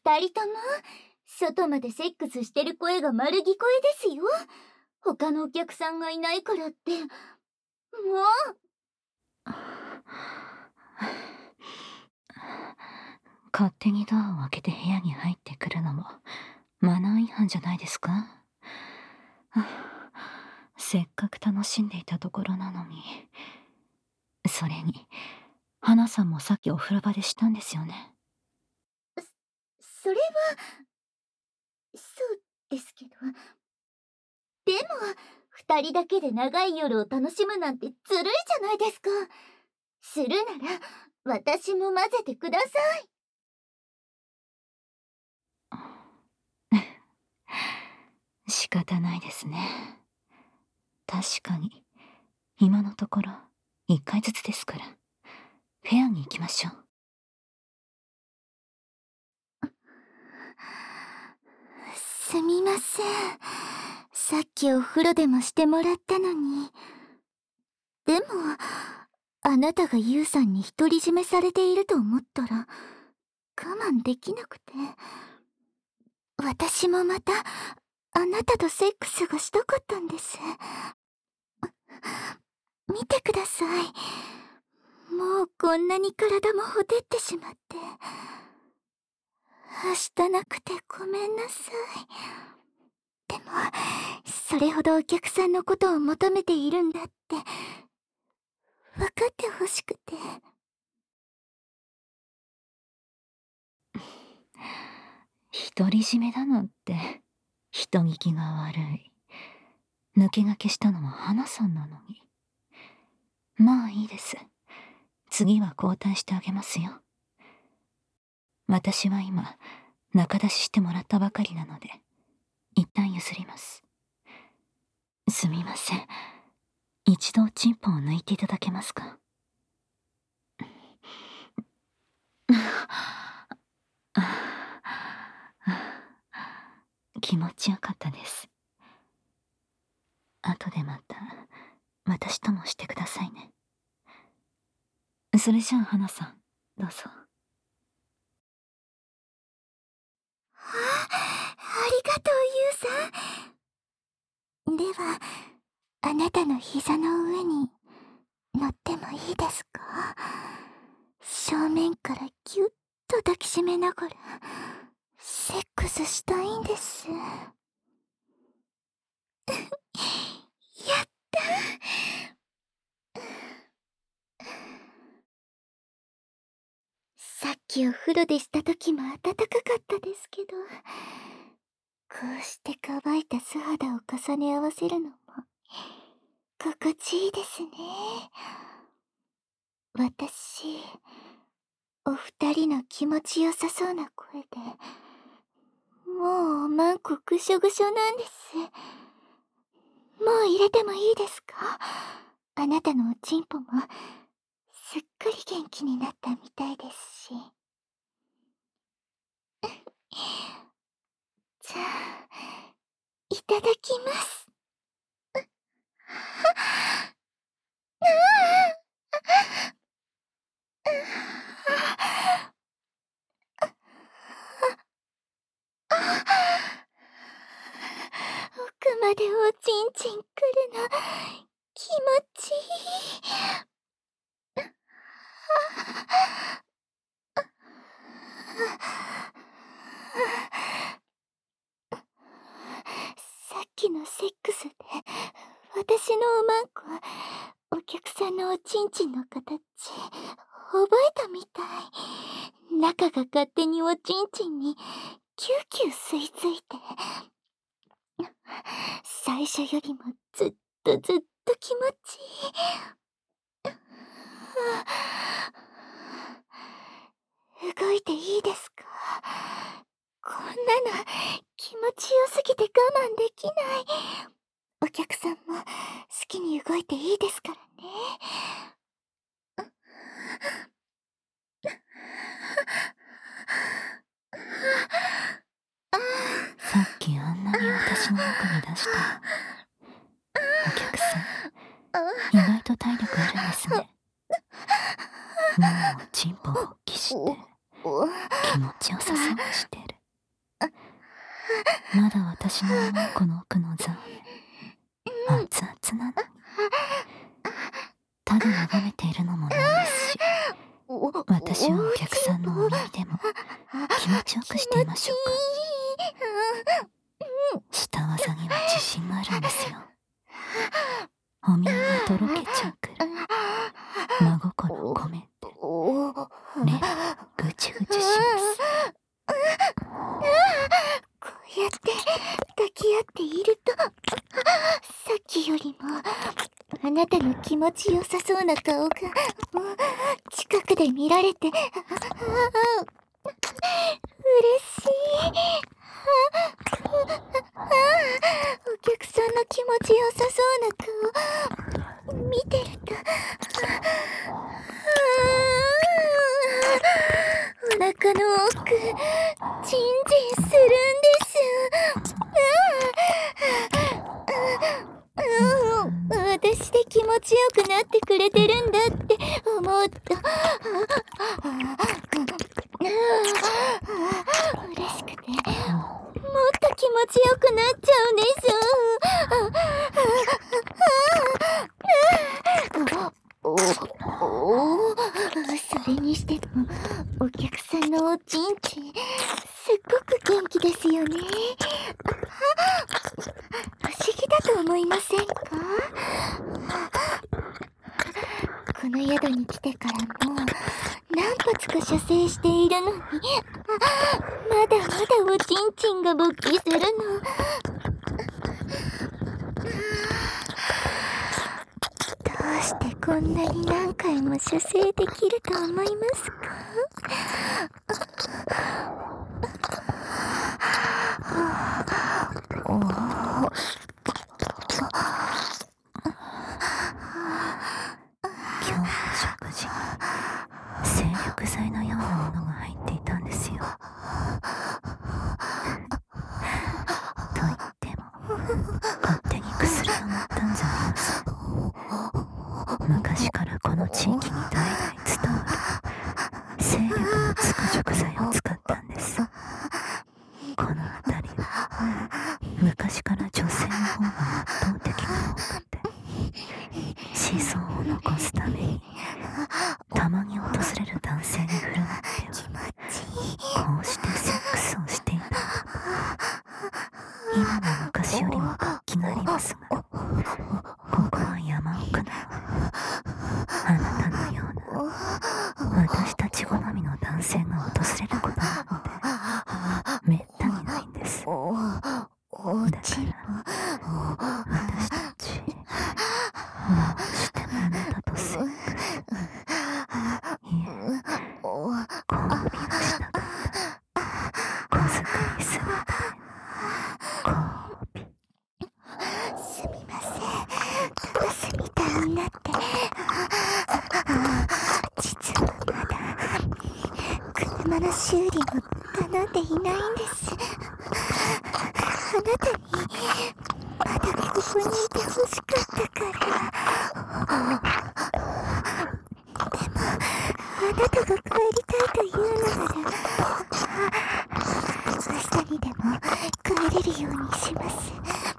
二人とも外までセックスしてる声が丸聞こえですよ。他のお客さんがいないからって。もう。 勝手にドアを開けて部屋に入ってくるのもマナー違反じゃないですか？せっかく楽しんでいたところなのに。それに花さんもさっきお風呂場でしたんですよね。 それはそうですけど、でも二人だけで長い夜を楽しむなんてずるいじゃないですか。するなら私も混ぜてください。 仕方ないですね。確かに今のところ1回ずつですから、フェアに行きましょう。 すみません。さっきお風呂でもしてもらったのに。でもあなたがユウさんに独り占めされていると思ったら我慢できなくて、私もまたあなたとセックスがしたかったんです。見てください。もうこんなに体もほてってしまって。はしたなくてごめんなさい。でもそれほどお客さんのことを求めているんだって分かってほしくて。 独り占めだなんて人聞きが悪い。抜け駆けしたのは花さんなのに。まあいいです。次は交代してあげますよ。私は今仲出ししてもらったばかりなので一旦譲ります。すみません、一度チンポを抜いていただけますか？気持ちよかったです。後でまた私ともしてくださいね。それじゃあ花さん、どうぞ。 ありがとうユウさん。ではあなたの膝の上に乗ってもいいですか？正面からギュッと抱きしめながらセックスしたいんです。やったさっきお風呂でした時も暖かかったですけど、こうして乾いた素肌を重ね合わせるのも心地いいですね。私、お二人の気持ちよさそうな声でもうおまんこぐしょぐしょなんです。もう入れてもいいですか？あなたのおちんぽもすっかり元気になったみたいですし。じゃあいただきます。奥までおちんちんくるの気持ちいい。さっきのセックスで私のおまんこお客さんのおちんちんの形覚えたみたい。中が勝手におちんちんにキューキュー吸い付いて、最初よりもずっとずっと気持ちいい。動いていいですか？こんなの気持ちよすぎて我慢できない。お客さんも好きに動いていいですからね。 さっきあんなに私の中に出したお客さん、意外と体力あるんですね。もうチンポを発揮して気持ちよさそうにしてる。 まだ私のマンコの奥の座熱々なのに、ただ眺めているのもなんですし、私はお客さんのお耳でも気持ちよくしていましょうか。舌技には自信があるんですよ。お耳がとろけちゃうくらい真心込めてね、ぐちぐちします。 こうやって抱き合っていると、さっきよりもあなたの気持ちよさそうな顔が近くで見られて嬉しい。お客さんの気持ちよさそうな顔見てるとお腹の奥ジンジンするんです。私で気持ちよくなってくれてるんだって思うと嬉しくてもっと気持ちよくなっちゃうんです。それにしてもお客さんのおちんちんすっごく元気ですよね。不思議だと思いませんか？この宿に来てからも何発か射精しているのにまだまだおちんちんが勃起するの。どうしてこんなに何回も射精できると思いますか？ 今日の食事に精力剤のようなものが入っていたんですよ。と言っても勝手に薬を塗ったんじゃありません。昔からこの地域に代々伝わる精力のつく食材を使ったんです。この辺りは昔から女性の方が圧倒的に多くて、子孫を残すためにたまに訪れる男性に振る舞ってはこうしてセックスをしていた。今も昔よりも活気がありますが、ここは山奥なので、あなたのような私たち好みの男性が訪れることなのでめったにないんです。だから私たちどうしてもあなたとセックス、いえ交尾がしたかった。小遣いすべて交尾。 すみません、バスみたいになって。実はまだ車の修理も頼んでいないんです。あなたにまだここにいてほしかったから。でもあなたが帰りたいというのなら明日にでも帰れるようにします。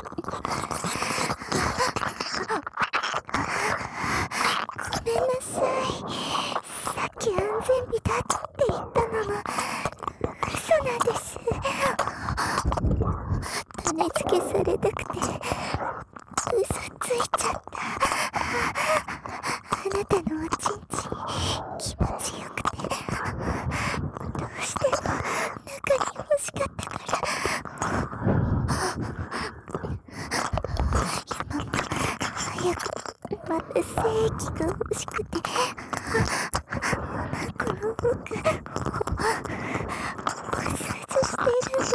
ごめんなさい。さっき安全日だって言ったのも嘘なんです。種付けされたくて嘘ついちゃった。あなたのおちんちん気持ちよくてどうしても中に欲しかったから。今も早くまた精液が欲しくてこの奥を骨折してるんです。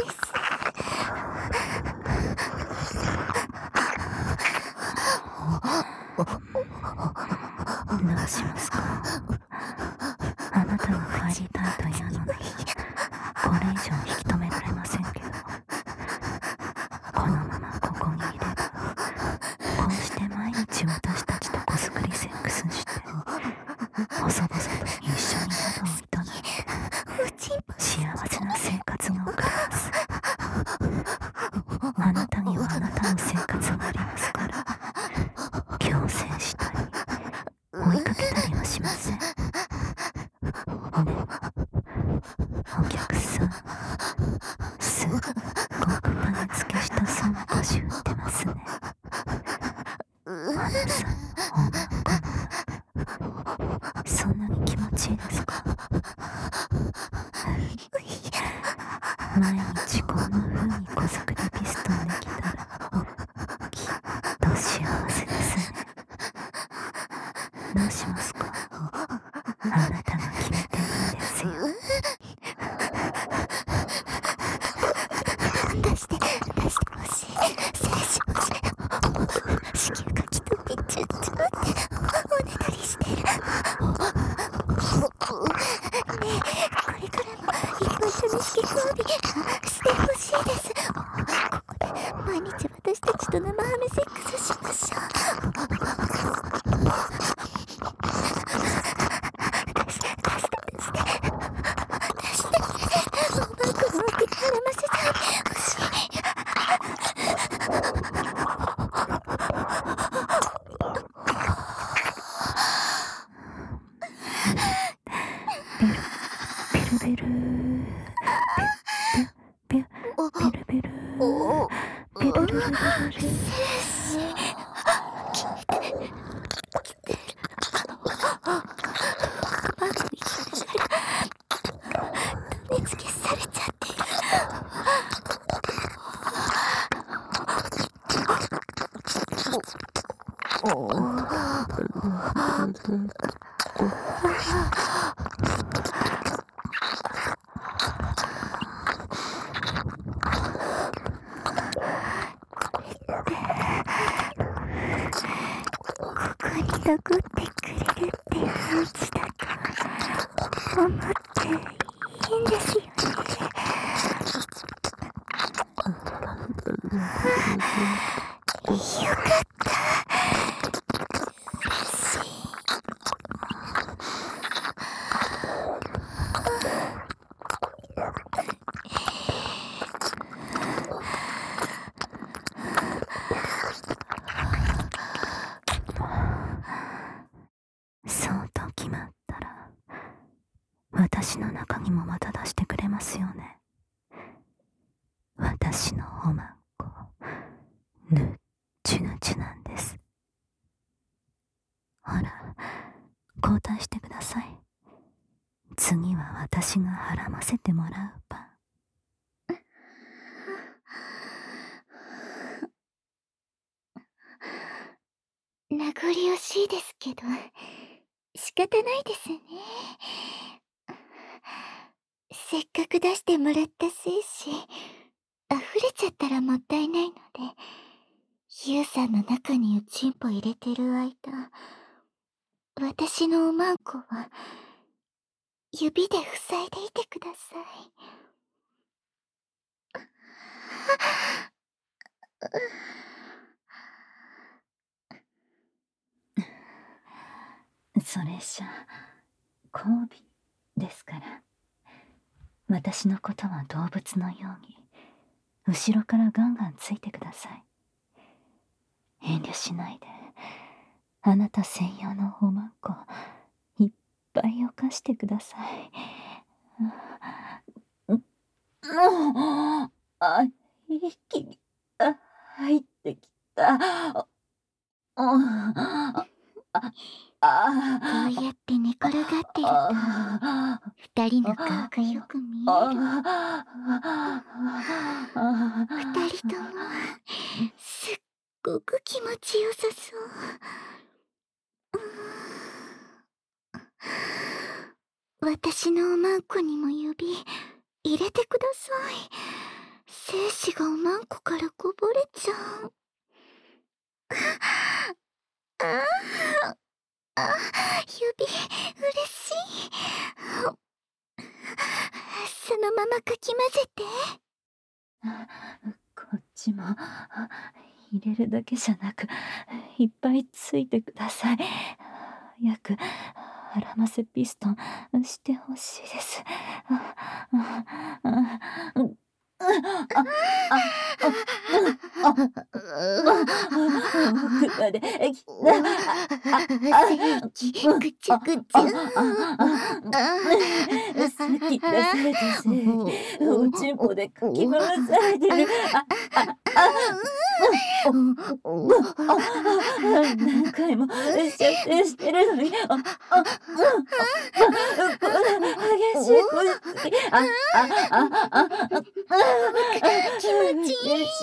どうしますか？あなたが帰りたいというのにこれ以上引き止められませんけど、このままここにいればこうして毎日私たちと子作りセックスして細々と一緒に宿を営み幸せな生活が送れます。 毎日こんな風に小作でピストンできたらきっと幸せですね。どうしますか？あなたが決めていいんですよ。 出してほしい。精子欲しい。子宮がきとびちゅっておねだりしてる。ねえ、これからもいっぱい楽しき交尾してほしいです。ここで毎日私たちと生ハメセックスしましょう。出しておばあくんの奥に絡ませたい。欲しい。 ベルベルベルベルベルベルベルベル種付けされちゃってる。ここに残ってくれるって話だと思っていいんですよね。よかった。嬉しい。 そうと決まったら私の中にもまた出してくれますよね。私のおまんこぬっちゅぬちゅなんです。ほら交代してください。次は私がはらませてもらう番。 名残惜しいですけど仕方ないですね。せっかく出してもらった精子溢れちゃったらもったいないので、ユウさんの中におちんぽ入れてる間、私のおまんこは指で塞いでいてください。 それじゃ交尾ですから、私のことは動物のように後ろからガンガンついてください。遠慮しないであなた専用のおまんこいっぱいおかしてください。息が入ってきた。こうやって寝転がってると二人の顔がよく見える。二人ともすっごく気持ちよさそう。私のおまんこにも指入れてください。精子がおまんこからこぼれちゃう。指嬉しい。そのままかき混ぜて。 こっちも入れるだけじゃなくいっぱいついてください。早くはらませピストンしてほしいです。奥まで来た。 聖地ぐちゅぐちゅ。 さっき出されたせいおちんぽでかき回されてる。何回も射精してるのに激しいこいつが気持ちいい。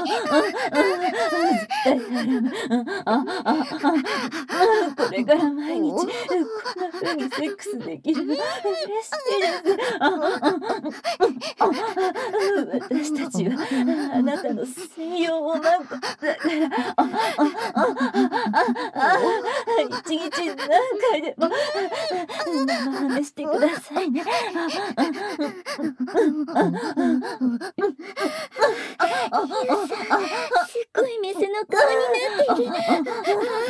これから毎日こんな風にセックスできるの嬉しいです。私たちはあなたの専用おまんこだから一日何回でも生ハメしてくださいね。 すごいメスの顔になってる。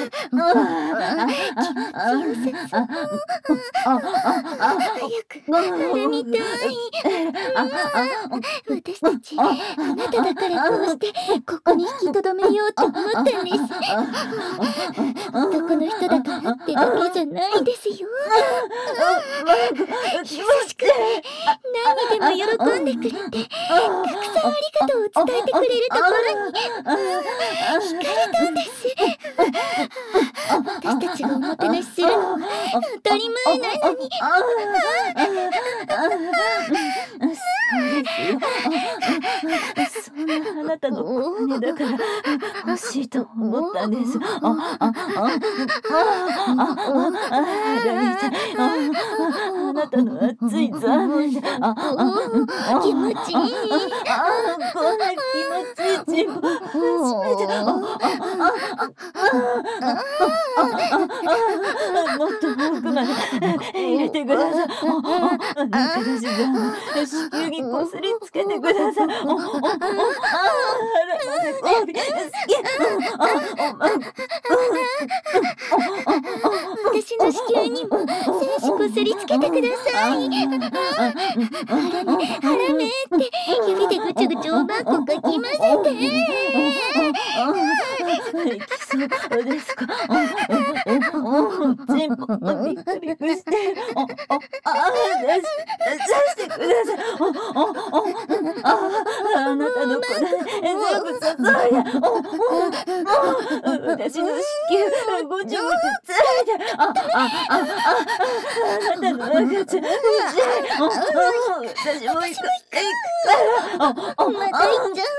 気持ちよさそう。早く腹みたい。私たちあなただからこうしてここに引きとどめようと思ったんです。男の人だからってだけじゃないですよ。優しくて何にでも喜んでくれて、たくさんありがとうを伝えてくれるところに惹かれたんです。私たちがおもてなしするのは当たり前なのに。 そうですよ。そんなあなたの骨だから欲しいと思ったんです。腹みたい。あなたの熱いザーマンで。 気持ちいい。 こんな気持ちいいチンポ初めて。もっと奥まで入れてください。仲良しザーマン子宮にこすりつけてください。腹まで交尾好き。 私の子宮にも精子こすりつけてください。腹ねって指でぐちょぐちょおまんこかき混ぜて。 いきそうですか。チンポビクビクしてる。出してください。あなたの子だね。全部注いで。私の子宮ごちょごちょついで。あなたの赤ちゃん。私も行くから。 また行っちゃ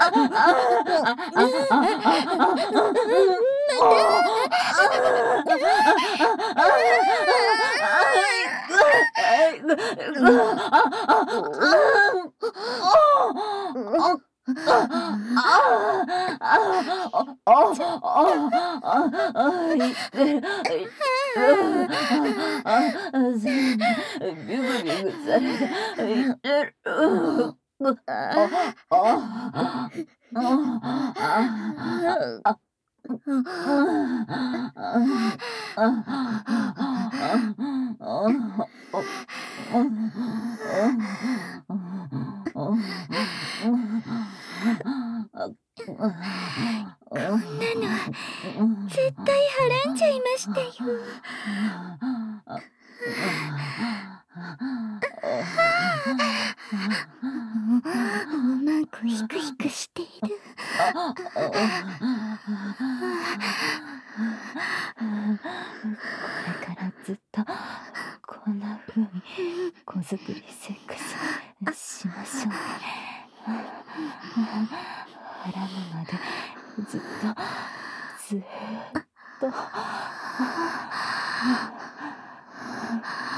ビュグビュグされてこんなの絶対はらんじゃいましたよ。おまんこひくひくしている。 これからずっとこんな風に子作りセックスしましょうね。腹のまでずっと。